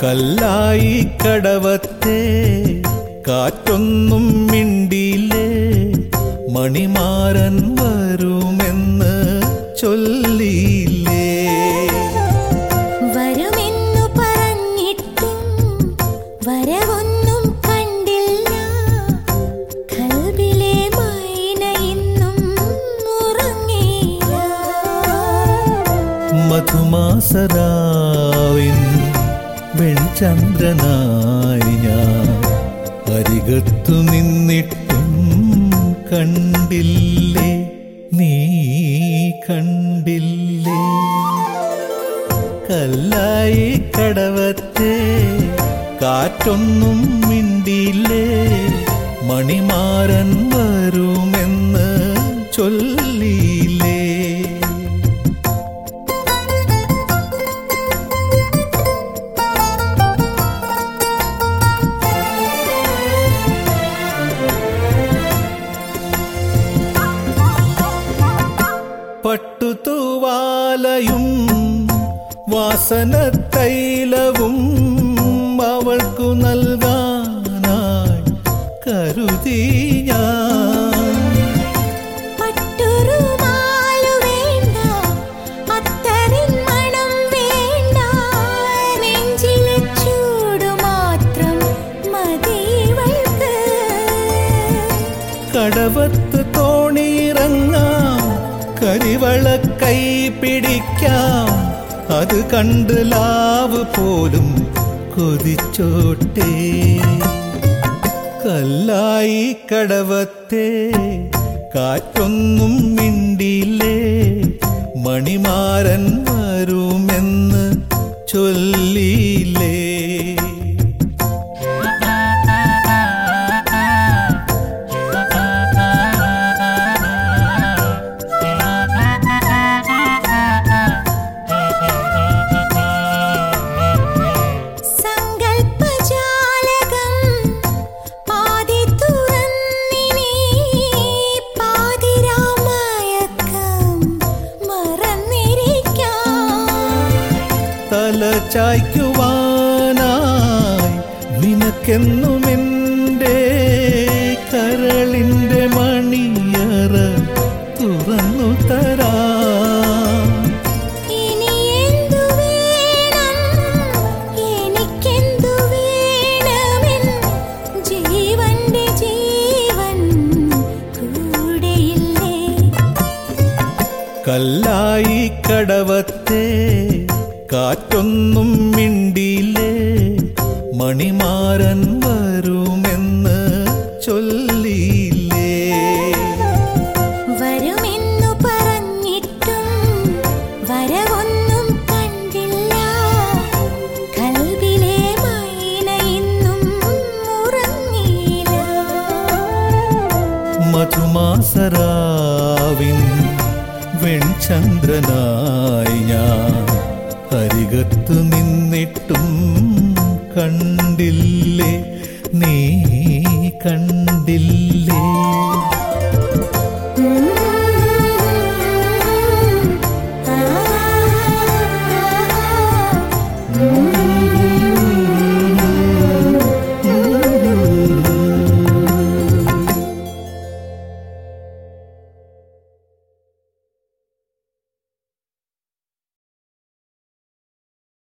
കല്ലായി കടവത്തെ കാറ്റൊന്നും മിണ്ടിയില്ലേ, മണിമാരൻ വരുമെന്ന് ചൊല്ലിയില്ലേ. വരുമെന്നു പറഞ്ഞിട്ടും വരവൊന്നും കണ്ടില്ല, കൽബിലെ മൈന ഇന്നും ഉറങ്ങിയില്ല. മധുമാസരാവിൻ വെൺചന്ദ്രനായി ഞാൻ അരികത്തു നിന്നിട്ടും കണ്ടില്ലേ, നീ കണ്ടില്ലേ. കല്ലായി കടവത്തെ കാറ്റൊന്നും മിണ്ടിയില്ലേ, മണിമാരൻ വരുമെന്ന് ചൊല്ലിയില്ലേ. പട്ടുതൂവാലയും വാസനത്തൈലവും അവൾക്കു നൽകാനായി കരുതി ഞാൻ. പട്ടുറുമാലു വേണ്ട, അത്തറിൻ മണം വേണ്ട, നെഞ്ചിലെ ചൂടു മാത്രം മതി ഇവൾക്ക്. കടവത്ത് തോണിയിറങ്ങാം, കരിവള കൈ പിടിക്കാം, അത് കണ്ട് ലാവ് പോലും കൊതിച്ചോട്ടെ. കല്ലായി കടവത്തെ കാറ്റൊന്നും മിണ്ടിയില്ലേ, മണിമാരൻ വരുമെന്ന് ചൊല്ലിയില്ലേ. തല ചായ്ക്കുവാനായി നിനക്കെന്നുമെൻ്റെ കരളിൻ്റെ മണിയറ തുറന്നു തരാം. ഇനി എന്തു വേണം, എനിക്കെന്തു വേണമെൻ ജീവന്റെ ജീവൻ കൂടെയില്ലേ. കല്ലായി കടവത്തെ കാറ്റൊന്നും മിണ്ടിയില്ലേ, മണിമാരൻ വരുമെന്ന് ചൊല്ലിയില്ലേ. വരുമെന്നു പറഞ്ഞിട്ടും വരവൊന്നും കണ്ടില്ല, കൽബിലെ മൈന ഇന്നും ഉറങ്ങിയില്ല. മധുമാസരാവിൻ വെൺചന്ദ്രനായി ഞാൻ അരികത്തു നിന്നിട്ടും കണ്ടില്ലേ, നീ കണ്ടില്ലേ.